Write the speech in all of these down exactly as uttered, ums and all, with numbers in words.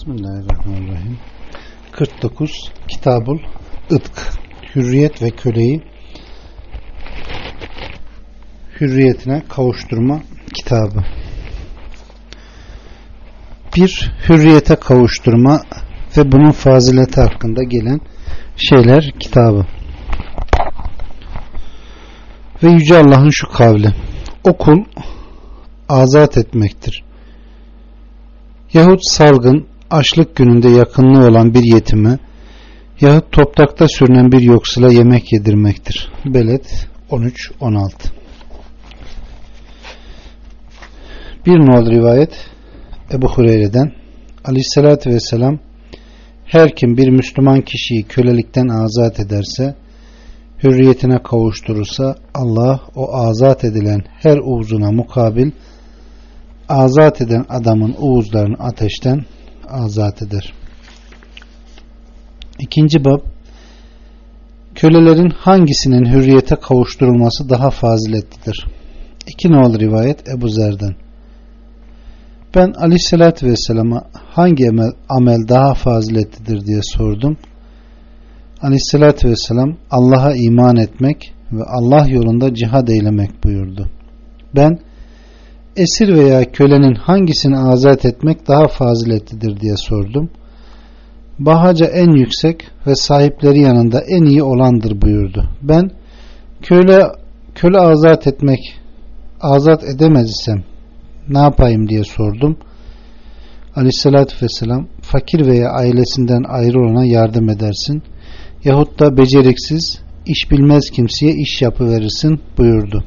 Bismillahirrahmanirrahim. kırk dokuz Kitabul Itk, hürriyet ve köleyi hürriyetine kavuşturma kitabı. Bir, hürriyete kavuşturma ve bunun fazileti hakkında gelen şeyler kitabı. Ve Yüce Allah'ın şu kavli: o kul azat etmektir. Yahut salgın, açlık gününde yakınlığı olan bir yetime yahut toprakta sürünen bir yoksula yemek yedirmektir. Beled on üç on altı. Bir nol rivayet Ebu Hureyre'den: Aleyhisselatü Vesselam, her kim bir Müslüman kişiyi kölelikten azat ederse, hürriyetine kavuşturursa, Allah o azat edilen her uzuna mukabil azat eden adamın uğuzlarını ateşten azat eder. İkinci bab, kölelerin hangisinin hürriyete kavuşturulması daha faziletlidir? İki nol rivayet Ebu Zer'den: ben Aleyhisselatü Vesselam'a hangi amel, amel daha faziletlidir diye sordum. Aleyhisselatü Vesselam, Allah'a iman etmek ve Allah yolunda cihad eylemek buyurdu. Ben, esir veya kölenin hangisini azat etmek daha faziletlidir diye sordum. Bahaca en yüksek ve sahipleri yanında en iyi olandır buyurdu. Ben, köle köle azat etmek azat edemez isem ne yapayım diye sordum. Aleyhissalatü vesselam, fakir veya ailesinden ayrı olana yardım edersin yahut da beceriksiz, iş bilmez kimseye iş yapıverirsin buyurdu.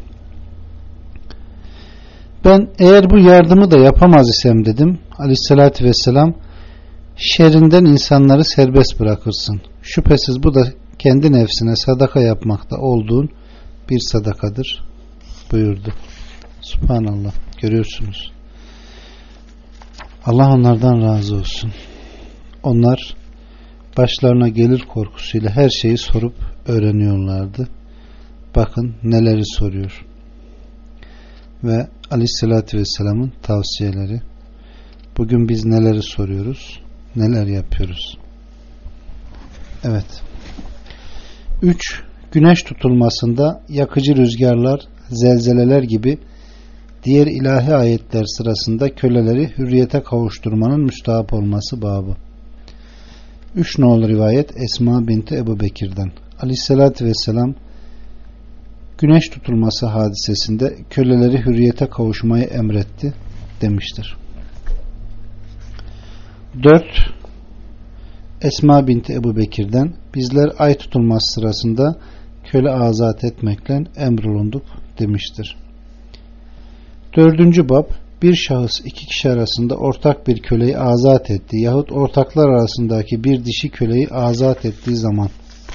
Ben, eğer bu yardımı da yapamaz isem dedim. Aleyhissalatü vesselam, şerrinden insanları serbest bırakırsın. Şüphesiz bu da kendi nefsine sadaka yapmakta olduğun bir sadakadır buyurdu. Subhanallah. Görüyorsunuz. Allah onlardan razı olsun. Onlar başlarına gelir korkusuyla her şeyi sorup öğreniyorlardı. Bakın neleri soruyor. Ve Aleyhisselatü Vesselam'ın tavsiyeleri. Bugün biz neleri soruyoruz, neler yapıyoruz? Evet. Üç, güneş tutulmasında yakıcı rüzgarlar, zelzeleler gibi diğer ilahi ayetler sırasında köleleri hürriyete kavuşturmanın müstahap olması babı. Üç nol rivayet Esma binti Ebu Bekir'den: Aleyhisselatü Vesselam, güneş tutulması hadisesinde köleleri hürriyete kavuşmayı emretti demiştir. Dört, Esma binti Ebu Bekir'den: bizler ay tutulması sırasında köle azat etmekle emrolunduk demiştir. Dördüncü bab, bir şahıs iki kişi arasında ortak bir köleyi azat ettiği yahut ortaklar arasındaki bir dişi köleyi azat ettiği zaman.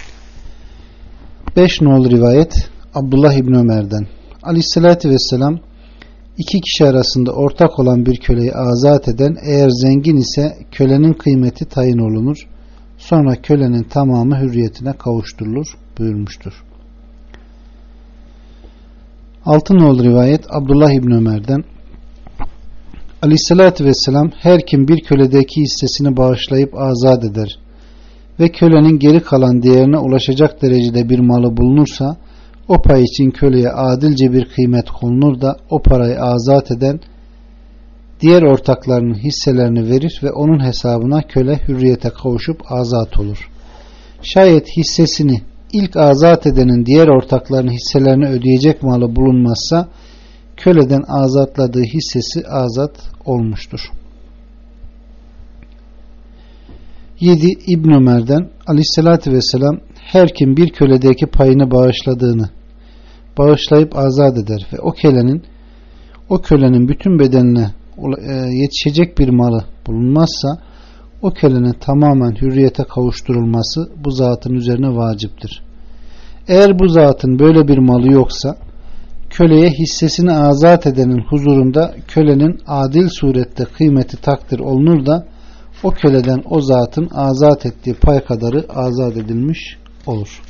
Beş nol rivayet Abdullah İbni Ömer'den: Aleyhisselatü Vesselam, iki kişi arasında ortak olan bir köleyi azat eden eğer zengin ise kölenin kıymeti tayin olunur, sonra kölenin tamamı hürriyetine kavuşturulur buyurmuştur. Altı nol rivayet Abdullah İbni Ömer'den: Aleyhisselatü Vesselam, her kim bir köledeki hissesini bağışlayıp azat eder ve kölenin geri kalan değerine ulaşacak derecede bir malı bulunursa, o pay için köleye adilce bir kıymet konulur da o parayı azat eden diğer ortaklarının hisselerini verir ve onun hesabına köle hürriyete kavuşup azat olur. Şayet hissesini ilk azat edenin diğer ortaklarının hisselerini ödeyecek malı bulunmazsa, köleden azatladığı hissesi azat olmuştur. Yedi İbn Ömer'den: Aleyhisselatü Vesselam, her kim bir köledeki payını bağışladığını bağışlayıp azat eder ve o kölenin o kölenin bütün bedenine yetişecek bir malı bulunmazsa, o kölenin tamamen hürriyete kavuşturulması bu zatın üzerine vaciptir. Eğer bu zatın böyle bir malı yoksa, köleye hissesini azat edenin huzurunda kölenin adil surette kıymeti takdir olunur da o köleden o zatın azat ettiği pay kadarı azat edilmiş olur.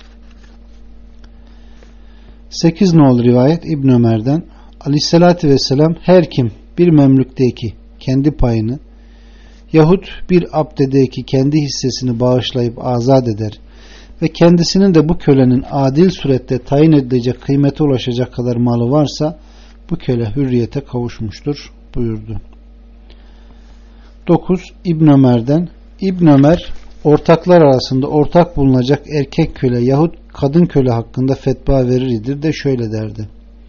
sekiz nol rivayet İbn Ömer'den: Aleyhisselatü Vesselam, her kim bir memlükteki kendi payını yahut bir abdedeki kendi hissesini bağışlayıp azat eder ve kendisinin de bu kölenin adil surette tayin edilecek kıymete ulaşacak kadar malı varsa bu köle hürriyete kavuşmuştur buyurdu. dokuz. İbn Ömer'den İbn Ömer ortaklar arasında ortak bulunacak erkek köle yahut kadın köle hakkında fetva verir de şöyle derdi: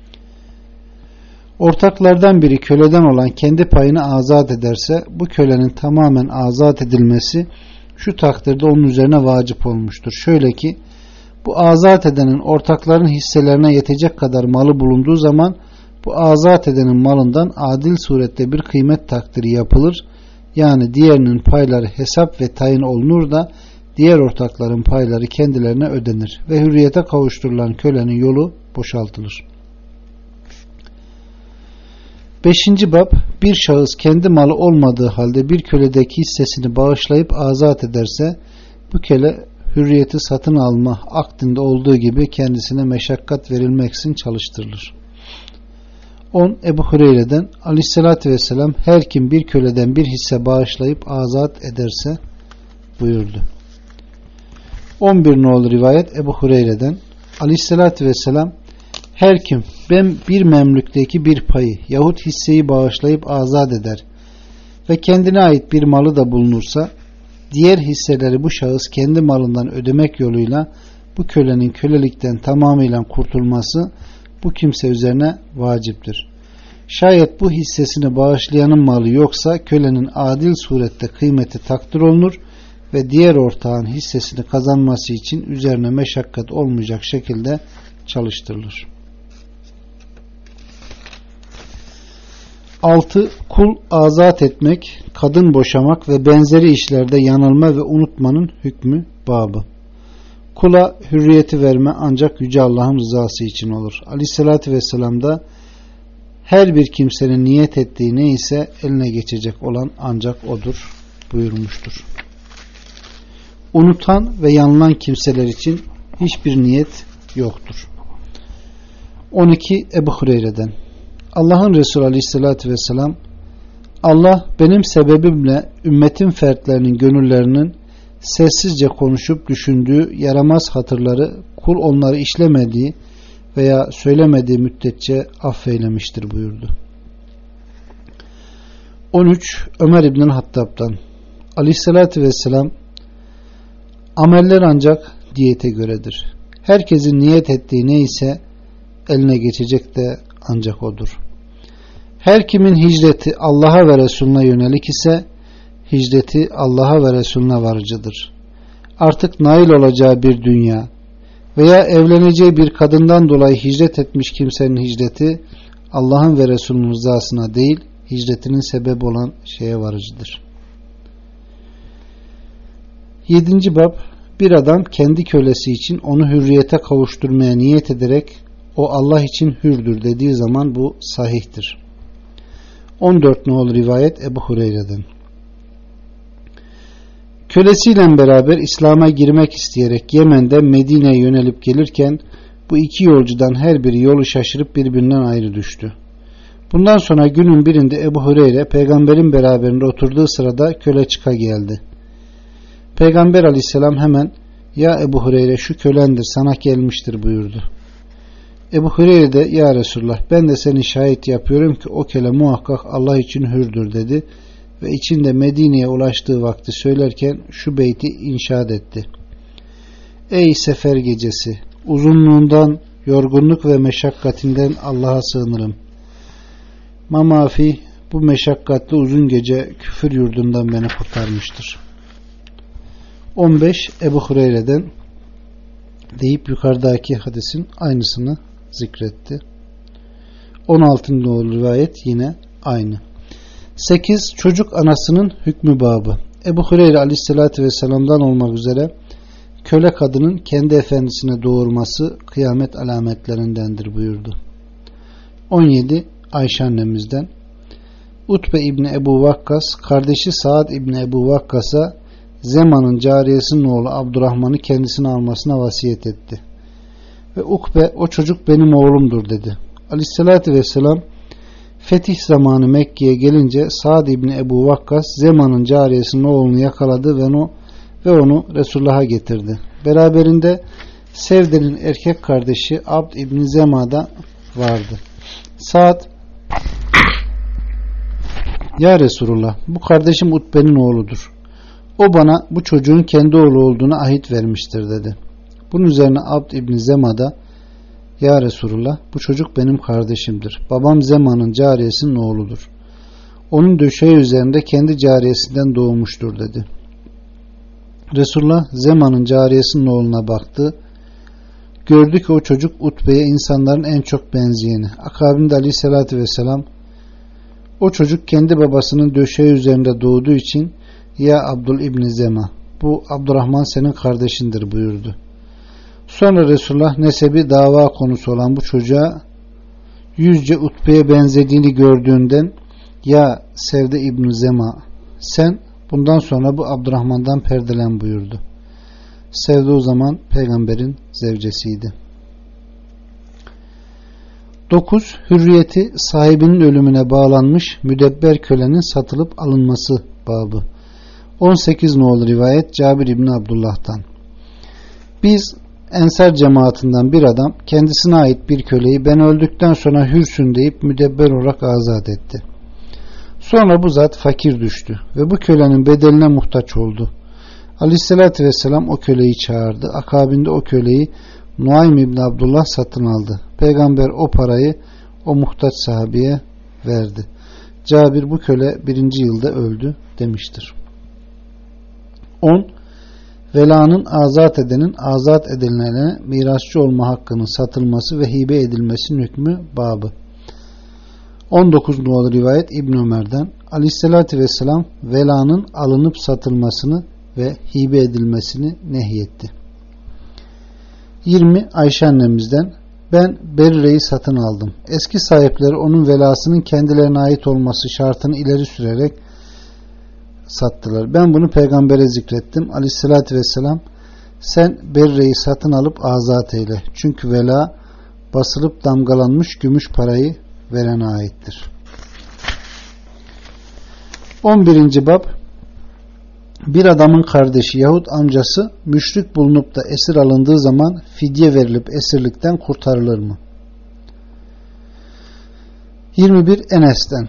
ortaklardan biri köleden olan kendi payını azat ederse bu kölenin tamamen azat edilmesi şu takdirde onun üzerine vacip olmuştur. Şöyle ki, bu azat edenin ortakların hisselerine yetecek kadar malı bulunduğu zaman bu azat edenin malından adil surette bir kıymet takdiri yapılır. Yani diğerinin payları hesap ve tayin olunur da diğer ortakların payları kendilerine ödenir ve hürriyete kavuşturulan kölenin yolu boşaltılır. Beşinci bab, bir şahıs kendi malı olmadığı halde bir köledeki hissesini bağışlayıp azat ederse bu köle hürriyeti satın alma akdinde olduğu gibi kendisine meşakkat verilmeksizin çalıştırılır. on. Ebu Hureyre'den Aleyhisselatü Vesselam her kim bir köleden bir hisse bağışlayıp azat ederse buyurdu. on bir nolu rivayet Ebu Hureyre'den Aleyhisselatü Vesselam her kim ben bir memlükteki bir payı yahut hisseyi bağışlayıp azat eder ve kendine ait bir malı da bulunursa diğer hisseleri bu şahıs kendi malından ödemek yoluyla bu kölenin kölelikten tamamıyla kurtulması bu kimse üzerine vaciptir. Şayet bu hissesini bağışlayanın malı yoksa kölenin adil surette kıymeti takdir olunur ve diğer ortağın hissesini kazanması için üzerine meşakkat olmayacak şekilde çalıştırılır. altı. Kul azat etmek, kadın boşamak ve benzeri işlerde yanılma ve unutmanın hükmü babı. Kula hürriyeti verme ancak Yüce Allah'ın rızası için olur. Aleyhissalatü Vesselam da her bir kimsenin niyet ettiği neyse eline geçecek olan ancak odur buyurmuştur. Unutan ve yanılan kimseler için hiçbir niyet yoktur. on iki. Ebu Hureyre'den Allah'ın Resulü Aleyhisselatü Vesselam Allah benim sebebimle ümmetin fertlerinin gönüllerinin sessizce konuşup düşündüğü yaramaz hatırları kul onları işlemediği veya söylemediği müddetçe affeylemiştir buyurdu. on üç. Ömer İbn Hattab'dan Aleyhisselatü Vesselam ameller ancak diyete göredir. Herkesin niyet ettiği neyse eline geçecek de ancak odur. Her kimin hicreti Allah'a ve Resulüne yönelik ise hicreti Allah'a ve Resulüne varıcıdır. Artık nail olacağı bir dünya veya evleneceği bir kadından dolayı hicret etmiş kimsenin hicreti Allah'ın ve Resulünün rızasına değil, hicretinin sebebi olan şeye varıcıdır. yedinci bab, bir adam kendi kölesi için onu hürriyete kavuşturmaya niyet ederek o Allah için hürdür dediği zaman bu sahihtir. on dört nolu rivayet Ebu Hureyre'den kölesiyle beraber İslam'a girmek isteyerek Yemen'den Medine'ye yönelip gelirken bu iki yolcudan her biri yolu şaşırıp birbirinden ayrı düştü. Bundan sonra günün birinde Ebu Hureyre peygamberin beraberinde oturduğu sırada köle çıka geldi. Peygamber aleyhisselam hemen ya Ebu Hureyre şu kölendir sana gelmiştir buyurdu. Ebu Hureyre de ya Resulullah ben de seni şahit yapıyorum ki o köle muhakkak Allah için hürdür dedi ve içinde Medine'ye ulaştığı vakti söylerken şu beyti inşaat etti. Ey sefer gecesi, uzunluğundan, yorgunluk ve meşakkatinden Allah'a sığınırım. Mamafi bu meşakkatli uzun gece küfür yurdundan beni kurtarmıştır. on beş Ebu Hureyre'den deyip yukarıdaki hadisin aynısını zikretti. on altıncı rivayet yine aynı. sekiz Çocuk anasının hükmü babı. Ebu Hureyre aleyhissalatü vesselam'dan olmak üzere köle kadının kendi efendisine doğurması kıyamet alametlerindendir buyurdu. on yedi Ayşe annemizden Utbe İbni Ebu Vakkas kardeşi Saad İbni Ebu Vakkas'a Zeman'ın cariyesinin oğlu Abdurrahman'ı kendisine almasına vasiyet etti. Ve Ukbe o çocuk benim oğlumdur dedi. Aleyhissalatü vesselam Fetih zamanı Mekke'ye gelince Sa'd İbni Ebu Vakkas Zema'nın cariyesinin oğlunu yakaladı ve onu, ve onu Resulullah'a getirdi. Beraberinde Sevde'nin erkek kardeşi Abd İbni Zema da vardı. Sa'd, "Ya Resulullah, bu kardeşim Utbe'nin oğludur. O bana bu çocuğun kendi oğlu olduğunu ahit vermiştir" dedi. Bunun üzerine Abd İbni Zema da, "Ya Resulullah, bu çocuk benim kardeşimdir. Babam Zema'nın cariyesinin oğludur. Onun döşeği üzerinde kendi cariyesinden doğmuştur" dedi. Resulullah Zema'nın cariyesinin oğluna baktı. Gördü ki o çocuk Utbe'ye insanların en çok benzeyeni. Akabinde Aleyhisselatü Vesselam, "O çocuk kendi babasının döşeği üzerinde doğduğu için ya Abdul İbni Zema, bu Abdurrahman senin kardeşindir" buyurdu. Sonra Resulullah nesebi dava konusu olan bu çocuğa yüzce Utbe'ye benzediğini gördüğünden, "Ya Sevde İbni Zema, sen bundan sonra bu Abdurrahman'dan perdelen" buyurdu. Sevde o zaman peygamberin zevcesiydi. dokuz. Hürriyeti sahibinin ölümüne bağlanmış müdebber kölenin satılıp alınması babı. on sekiz nolu rivayet Cabir İbni Abdullah'tan. Biz Ensar cemaatinden bir adam kendisine ait bir köleyi ben öldükten sonra hürsün deyip müdebber olarak azat etti. Sonra bu zat fakir düştü ve bu kölenin bedeline muhtaç oldu. Aleyhissalatü vesselam o köleyi çağırdı. Akabinde o köleyi Nuaym İbni Abdullah satın aldı. Peygamber o parayı o muhtaç sahabeye verdi. Cabir, bu köle birinci yılda öldü demiştir. on. Velanın azat edenin azat edilene mirasçı olma hakkının satılması ve hibe edilmesinin hükmü babı. on dokuz numaralı rivayet İbn Ömer'den. Aleyhissalatü vesselam velanın alınıp satılmasını ve hibe edilmesini nehyetti. yirmi. Ayşe annemizden, ben Berre'yi satın aldım. Eski sahipleri onun velasının kendilerine ait olması şartını ileri sürerek sattılar. Ben bunu peygambere zikrettim. Aleyhissalatü vesselam, sen Berre'yi satın alıp azat eyle. Çünkü vela basılıp damgalanmış gümüş parayı verene aittir. on birinci bab. Bir adamın kardeşi yahut amcası müşrik bulunup da esir alındığı zaman fidye verilip esirlikten kurtarılır mı? yirmi bir. Enes'ten.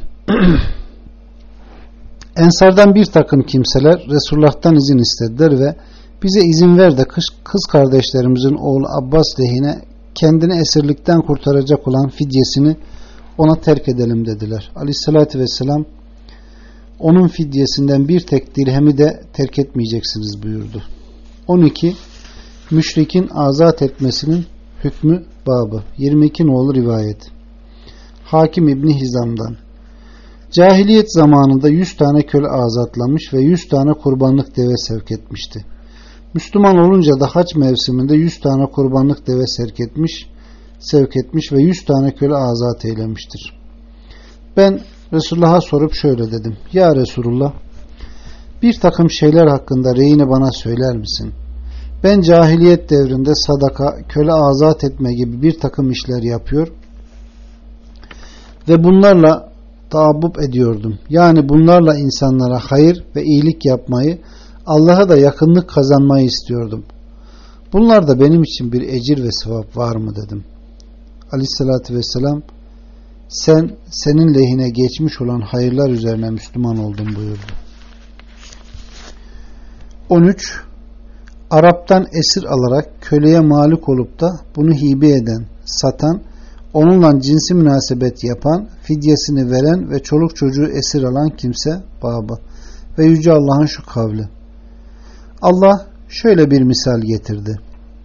Ensardan bir takım kimseler Resulullah'tan izin istediler ve bize izin ver de kız, kız kardeşlerimizin oğlu Abbas lehine kendini esirlikten kurtaracak olan fidyesini ona terk edelim dediler. Aleyhissalatü vesselam, onun fidyesinden bir tek dirhemi de terk etmeyeceksiniz buyurdu. on iki. Müşrikin azat etmesinin hükmü babı. yirmi iki nolu rivayet. Hakim İbni Hizam'dan. Cahiliyet zamanında yüz tane köle azatlamış ve yüz tane kurbanlık deve sevk etmişti. Müslüman olunca da hac mevsiminde yüz tane kurbanlık deve sevk etmiş, sevk etmiş ve yüz tane köle azat eylemiştir. Ben Resulullah'a sorup şöyle dedim. Ya Resulullah, bir takım şeyler hakkında reyini bana söyler misin? Ben cahiliyet devrinde sadaka, köle azat etme gibi bir takım işler yapıyor ve bunlarla taabbub ediyordum. Yani bunlarla insanlara hayır ve iyilik yapmayı, Allah'a da yakınlık kazanmayı istiyordum. Bunlarda benim için bir ecir ve sevap var mı dedim. Aleyhissalatü vesselam, sen senin lehine geçmiş olan hayırlar üzerine Müslüman oldun buyurdu. on üç. Arap'tan esir alarak köleye malik olup da bunu hibe eden, satan, onunla cinsi münasebet yapan, fidyesini veren ve çoluk çocuğu esir alan kimse babı. Ve Yüce Allah'ın şu kavli. Allah şöyle bir misal getirdi.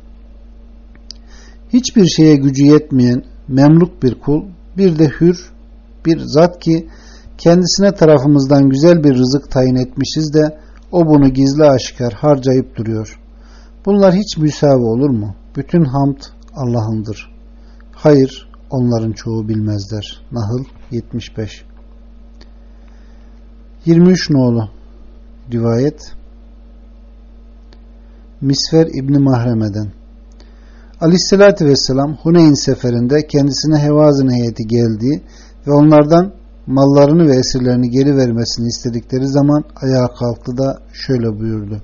Hiçbir şeye gücü yetmeyen memluk bir kul, bir de hür bir zat ki kendisine tarafımızdan güzel bir rızık tayin etmişiz de o bunu gizli aşikar harcayıp duruyor. Bunlar hiç müsavi olur mu? Bütün hamd Allah'ındır. Hayır, onların çoğu bilmezler. Nahl yetmiş beş. yirmi üç nolu rivayet Misver İbni Mahreme'den. Aleyhissalatü vesselam Huneyn seferinde kendisine Hevazin heyeti geldiği ve onlardan mallarını ve esirlerini geri vermesini istedikleri zaman ayağa kalktı da şöyle buyurdu: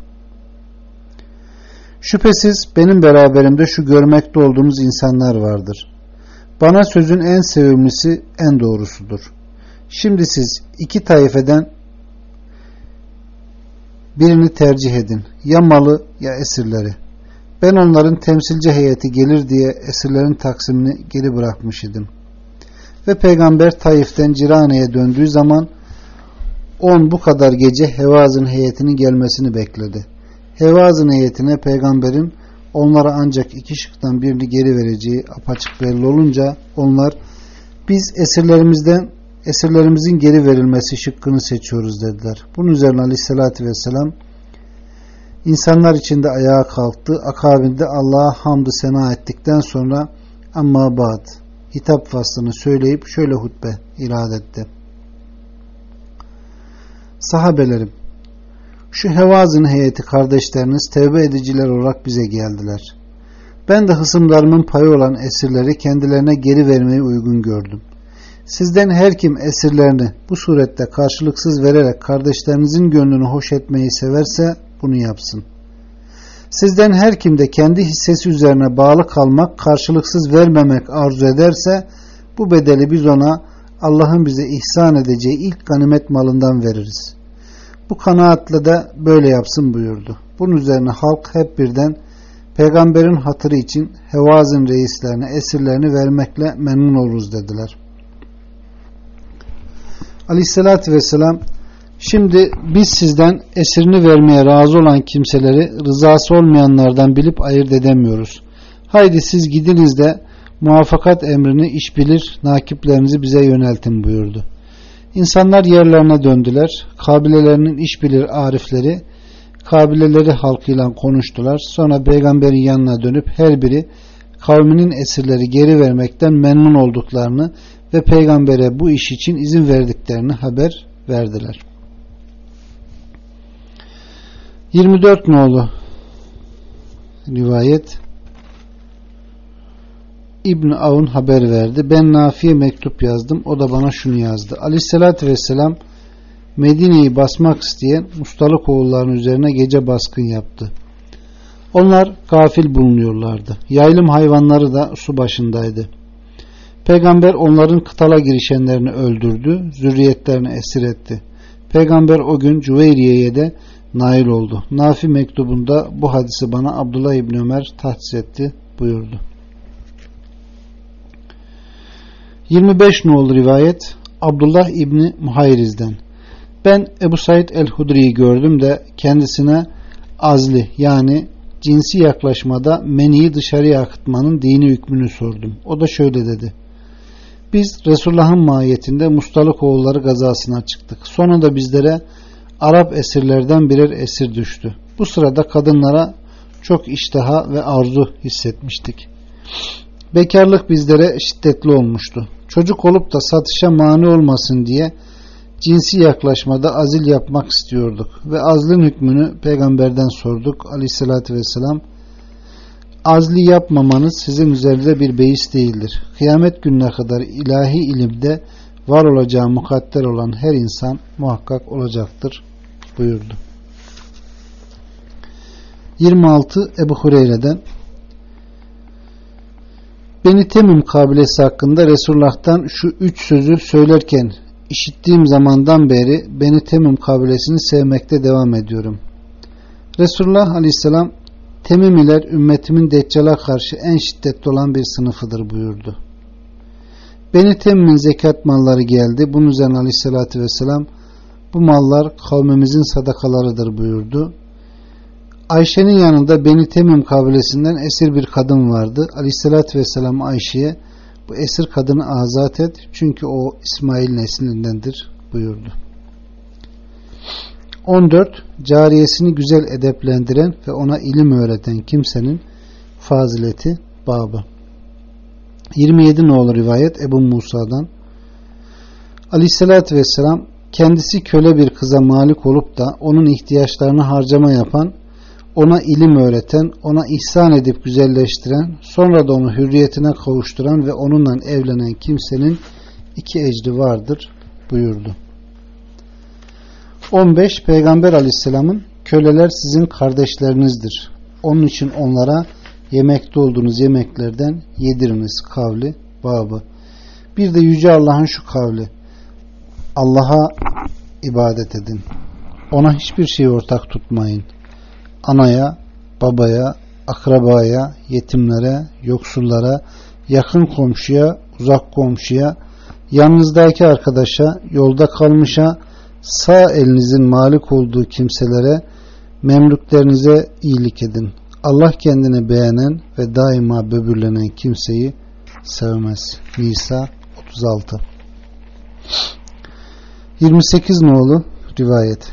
şüphesiz benim beraberimde şu görmekte olduğunuz insanlar vardır. Bana sözün en sevimlisi, en doğrusudur. Şimdi siz iki taifeden birini tercih edin. Ya malı ya esirleri. Ben onların temsilci heyeti gelir diye esirlerin taksimini geri bırakmış idim. Ve Peygamber Taif'ten Cirane'ye döndüğü zaman on bu kadar gece Hevaz'ın heyetinin gelmesini bekledi. Hevaz'ın heyetine Peygamberin onlara ancak iki şıktan birini geri vereceği apaçık belli olunca onlar biz esirlerimizden esirlerimizin geri verilmesi şıkkını seçiyoruz dediler. Bunun üzerine Aleyhisselatü Vesselam insanlar içinde ayağa kalktı. Akabinde Allah'a hamdü sena ettikten sonra amma ba'd hitap faslını söyleyip şöyle hutbe irad etti. Sahabelerim, şu Hevaz'ın heyeti kardeşleriniz tevbe ediciler olarak bize geldiler. Ben de hısımlarımın payı olan esirleri kendilerine geri vermeyi uygun gördüm. Sizden her kim esirlerini bu surette karşılıksız vererek kardeşlerinizin gönlünü hoş etmeyi severse bunu yapsın. Sizden her kim de kendi hissesi üzerine bağlı kalmak, karşılıksız vermemek arzu ederse bu bedeli biz ona Allah'ın bize ihsan edeceği ilk ganimet malından veririz. Bu kanaatle de böyle yapsın buyurdu. Bunun üzerine halk hep birden Peygamberin hatırı için Hevaz'ın reislerine esirlerini vermekle memnun oluruz dediler. Aleyhissalatü vesselam, şimdi biz sizden esirini vermeye razı olan kimseleri rızası olmayanlardan bilip ayırt edemiyoruz. Haydi siz gidiniz de muvaffakat emrini iş bilir nakiplerinizi bize yöneltin buyurdu. İnsanlar yerlerine döndüler. Kabilelerinin iş bilir arifleri kabileleri halkıyla konuştular. Sonra Peygamberin yanına dönüp her biri kavminin esirleri geri vermekten memnun olduklarını ve Peygamber'e bu iş için izin verdiklerini haber verdiler. yirmi dört nolu rivayet İbn-i Avun haber verdi. Ben Nafi'ye mektup yazdım. O da bana şunu yazdı. Aleyhissalatü vesselam Medine'yi basmak isteyen Mustalık oğullarının üzerine gece baskın yaptı. Onlar gafil bulunuyorlardı. Yaylım hayvanları da su başındaydı. Peygamber onların kıtala girişenlerini öldürdü. Zürriyetlerini esir etti. Peygamber o gün Cüveyriye'ye de nail oldu. Nafi mektubunda bu hadisi bana Abdullah İbni Ömer tahsis etti buyurdu. yirmi beş nolu rivayet Abdullah İbni Muhayriz'den. Ben Ebu Said el-Hudri'yi gördüm de kendisine azli yani cinsi yaklaşmada meniyi dışarıya akıtmanın dini hükmünü sordum. O da şöyle dedi. Biz Resulullah'ın mahiyetinde Mustalık oğulları gazasına çıktık. Sonunda bizlere Arap esirlerden birer esir düştü. Bu sırada kadınlara çok iştaha ve arzu hissetmiştik. Bekarlık bizlere şiddetli olmuştu. Çocuk olup da satışa mani olmasın diye cinsi yaklaşmada azil yapmak istiyorduk ve azlın hükmünü Peygamberden sorduk. Aleyhissalatü vesselam, azli yapmamanız sizin üzerinde bir beis değildir. Kıyamet gününe kadar ilahi ilimde var olacağı mukadder olan her insan muhakkak olacaktır buyurdu. yirmi altı Ebu Hureyre'den Beni Temim kabilesi hakkında Resulullah'tan şu üç sözü söylerken işittiğim zamandan beri Beni Temim kabilesini sevmekte devam ediyorum. Resulullah Aleyhisselam Temimiler ümmetimin Deccal'a karşı en şiddetli olan bir sınıfıdır buyurdu. Beni Temim'in zekat malları geldi. Bunun üzerine Aleyhisselatü Vesselam bu mallar kavmimizin sadakalarıdır buyurdu. Ayşe'nin yanında Beni Temim kabilesinden esir bir kadın vardı. Aleyhissalatü vesselam Ayşe'ye bu esir kadını azat et çünkü o İsmail neslindendir buyurdu. on dört Cariyesini güzel edeplendiren ve ona ilim öğreten kimsenin fazileti babı. yirmi yedi nolu rivayet Ebu Musa'dan. Aleyhissalatü vesselam kendisi köle bir kıza malik olup da onun ihtiyaçlarını harcama yapan, ona ilim öğreten, ona ihsan edip güzelleştiren, sonra da onu hürriyetine kavuşturan ve onunla evlenen kimsenin iki ecri vardır buyurdu. on beş Peygamber Aleyhisselam'ın köleler sizin kardeşlerinizdir. Onun için onlara yemekte olduğunuz yemeklerden yediriniz kavli babı. Bir de Yüce Allah'ın şu kavli: Allah'a ibadet edin. Ona hiçbir şey ortak tutmayın. Anaya, babaya, akrabaya, yetimlere, yoksullara, yakın komşuya, uzak komşuya, yanınızdaki arkadaşa, yolda kalmışa, sağ elinizin malik olduğu kimselere, memlüklerinize iyilik edin. Allah kendini beğenen ve daima böbürlenen kimseyi sevmez. Nisa otuz altı. yirmi sekiz nolu rivayet.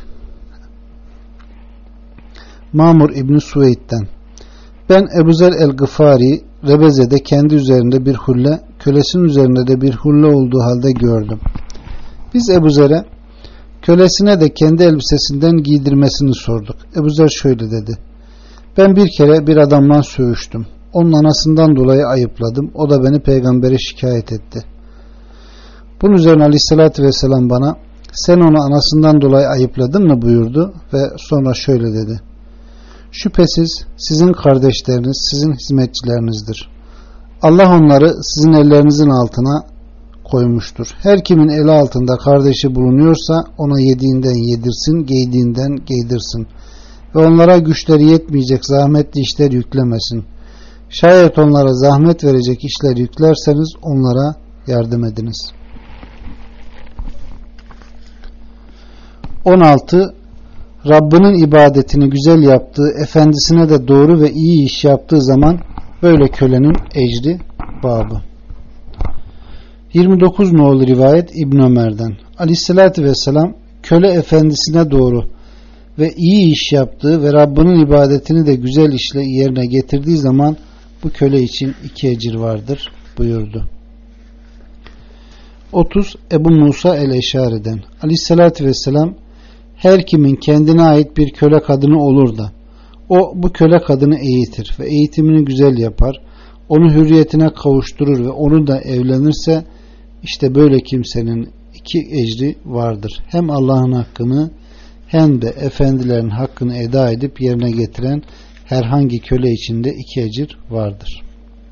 Mamur İbni Suveyd'den: ben Ebu Zer el-Gıfari Rebeze'de kendi üzerinde bir hulle, kölesinin üzerinde de bir hulle olduğu halde gördüm. Biz Ebu Zer'e kölesine de kendi elbisesinden giydirmesini sorduk. Ebu Zer şöyle dedi: ben bir kere bir adamla sövüştüm. Onun anasından dolayı ayıpladım. O da beni peygambere şikayet etti. Bunun üzerine Aleyhisselatü Vesselam bana sen onu anasından dolayı ayıpladın mı buyurdu ve sonra şöyle dedi: şüphesiz sizin kardeşleriniz sizin hizmetçilerinizdir. Allah onları sizin ellerinizin altına koymuştur. Her kimin eli altında kardeşi bulunuyorsa ona yediğinden yedirsin, giydiğinden giydirsin ve onlara güçleri yetmeyecek zahmetli işler yüklemesin. Şayet onlara zahmet verecek işler yüklerseniz onlara yardım ediniz. on altı Rabbinin ibadetini güzel yaptığı, efendisine de doğru ve iyi iş yaptığı zaman böyle kölenin ecri babı. yirmi dokuz nolu rivayet İbn Ömer'den: Aleyhisselatü Vesselam köle efendisine doğru ve iyi iş yaptığı ve Rabbinin ibadetini de güzel işle yerine getirdiği zaman bu köle için iki ecir vardır buyurdu. otuz Ebu Musa el-Eşari'den: Aleyhisselatü Vesselam her kimin kendine ait bir köle kadını olur da o bu köle kadını eğitir ve eğitimini güzel yapar, onu hürriyetine kavuşturur ve onu da evlenirse işte böyle kimsenin iki ecri vardır. Hem Allah'ın hakkını hem de efendilerin hakkını eda edip yerine getiren herhangi köle içinde iki ecir vardır.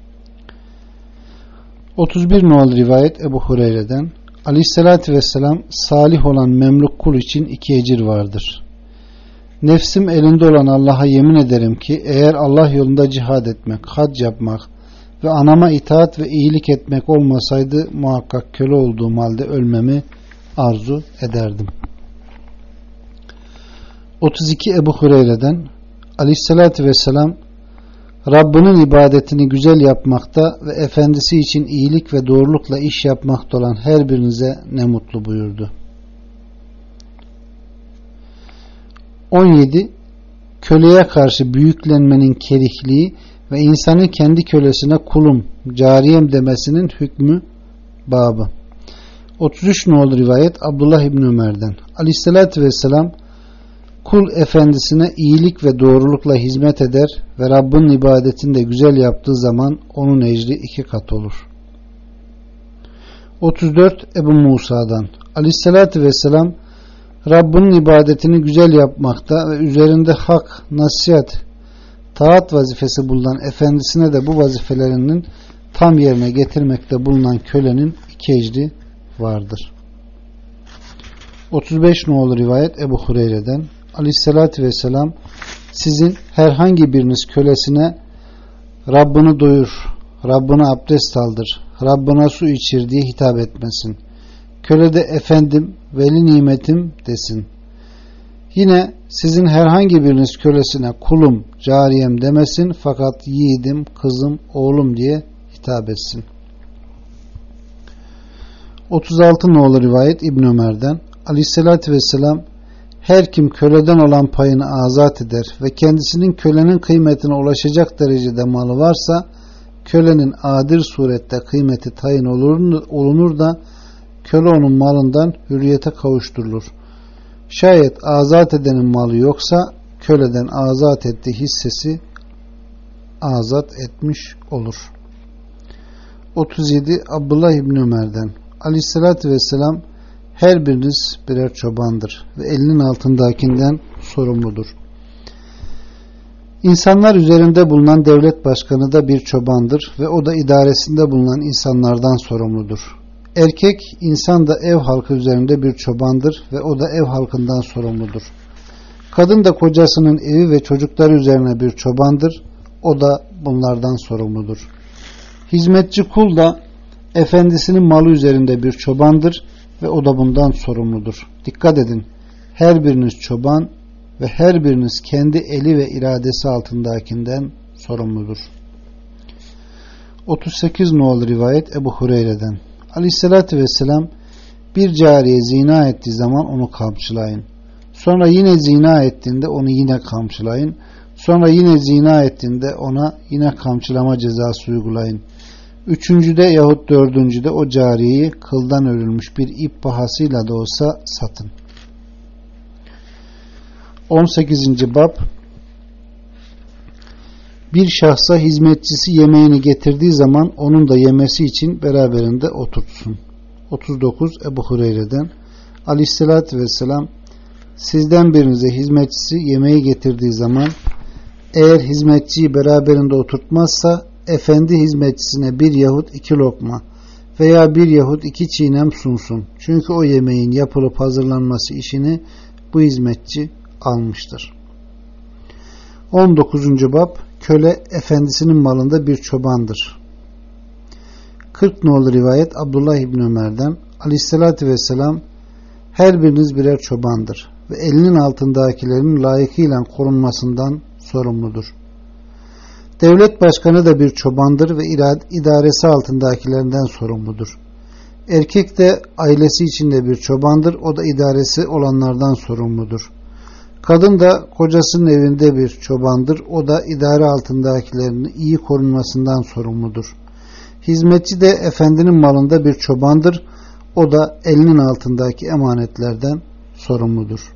otuz bir nolu rivayet Ebu Hureyre'den: Aleyhissalatü vesselam salih olan memluk kul için iki ecir vardır. Nefsim elinde olan Allah'a yemin ederim ki eğer Allah yolunda cihad etmek, hac yapmak ve anama itaat ve iyilik etmek olmasaydı muhakkak köle olduğum halde ölmemi arzu ederdim. otuz iki Ebu Hureyre'den: Aleyhissalatü vesselam Rabbinin ibadetini güzel yapmakta ve efendisi için iyilik ve doğrulukla iş yapmakta olan her birinize ne mutlu buyurdu. on yedi Köleye karşı büyüklenmenin kerihliği ve insanın kendi kölesine kulum, cariyem demesinin hükmü babı. otuz üç nolu rivayet Abdullah İbni Ömer'den: Aleyhissalatü vesselam kul efendisine iyilik ve doğrulukla hizmet eder ve Rabbin ibadetini de güzel yaptığı zaman onun ecri iki kat olur. otuz dört Ebu Musa'dan: Aleyhissalatü vesselam Rabbinin ibadetini güzel yapmakta ve üzerinde hak, nasihat, taat vazifesi bulunan efendisine de bu vazifelerinin tam yerine getirmekte bulunan kölenin iki ecri vardır. otuz beş nolu rivayet Ebu Hureyre'den: Aleyhissalatü vesselam sizin herhangi biriniz kölesine Rabbini doyur, Rabbine abdest aldır, Rabbine su içir diye hitap etmesin. Köle de efendim, veli nimetim desin. Yine sizin herhangi biriniz kölesine kulum, cariyem demesin fakat yiğidim, kızım, oğlum diye hitap etsin. otuz altı nolu rivayet İbn Ömer'den: Aleyhissalatü vesselam her kim köleden olan payını azat eder ve kendisinin kölenin kıymetine ulaşacak derecede malı varsa kölenin adil surette kıymeti tayin olunur, olunur da köle onun malından hürriyete kavuşturulur. Şayet azat edenin malı yoksa köleden azat ettiği hissesi azat etmiş olur. otuz yedi Abdullah İbni Ömer'den: Aleyhissalatü vesselam Her biriniz birer çobandır ve elinin altındakinden sorumludur. İnsanlar üzerinde bulunan devlet başkanı da bir çobandır ve o da idaresinde bulunan insanlardan sorumludur. Erkek insan da ev halkı üzerinde bir çobandır ve o da ev halkından sorumludur. Kadın da kocasının evi ve çocukları üzerine bir çobandır, o da bunlardan sorumludur. Hizmetçi kul da efendisinin malı üzerinde bir çobandır ve o da bundan sorumludur. Dikkat edin, her biriniz çoban ve her biriniz kendi eli ve iradesi altındakinden sorumludur. otuz sekiz nolu rivayet Ebu Hureyre'den. Aleyhissalatü vesselam, bir cariye zina ettiği zaman onu kamçılayın. Sonra yine zina ettiğinde onu yine kamçılayın. Sonra yine zina ettiğinde ona yine kamçılama cezası uygulayın. Üçüncüde yahut dördüncüde o cariyeyi kıldan örülmüş bir ip bahasıyla da olsa satın. on sekizinci bab. Bir şahsa hizmetçisi yemeğini getirdiği zaman onun da yemesi için beraberinde oturtsun. otuz dokuz Ebu Hureyre'den. Aleyhissalatü vesselam, sizden birinize hizmetçisi yemeği getirdiği zaman eğer hizmetçiyi beraberinde oturtmazsa efendi hizmetçisine bir yahut iki lokma veya bir yahut iki çiğnem sunsun. Çünkü o yemeğin yapılıp hazırlanması işini bu hizmetçi almıştır. on dokuzuncu bab. Köle efendisinin malında bir çobandır. kırk nolu rivayet Abdullah İbni Ömer'den. Aleyhissalatü vesselam, her biriniz birer çobandır ve elinin altındakilerin layıkıyla korunmasından sorumludur. Devlet başkanı da bir çobandır ve idaresi altındakilerinden sorumludur. Erkek de ailesi içinde bir çobandır, o da idaresi olanlardan sorumludur. Kadın da kocasının evinde bir çobandır, o da idare altındakilerinin iyi korunmasından sorumludur. Hizmetçi de efendinin malında bir çobandır, o da elinin altındaki emanetlerden sorumludur.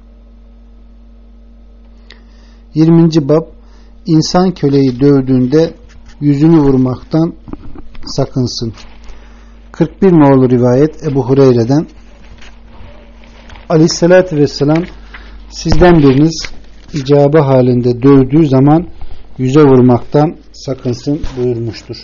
yirminci bab. İnsan köleyi dövdüğünde yüzünü vurmaktan sakınsın. kırk bir nolu rivayet Ebu Hureyre'den. Aleyhissalatü vesselam, sizden biriniz icabı halinde dövdüğü zaman yüze vurmaktan sakınsın buyurmuştur.